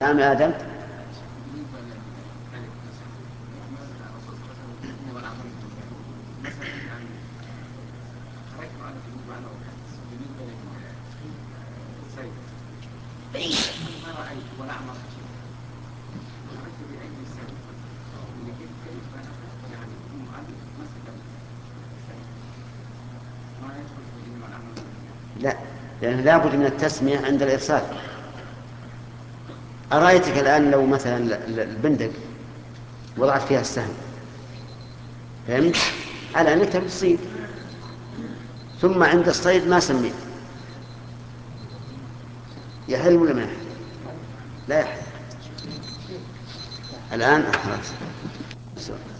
نعم يا آدم. لا، لأن لابد من التسمية عند الإرسال. أرأيتك الآن لو مثلا البندق وضعت فيها السهم، فهمت؟ على أنك تبي تصيد، ثم عند الصيد ما سميت، يحل ولا ما يحل؟ لا يحل. الآن خلاص.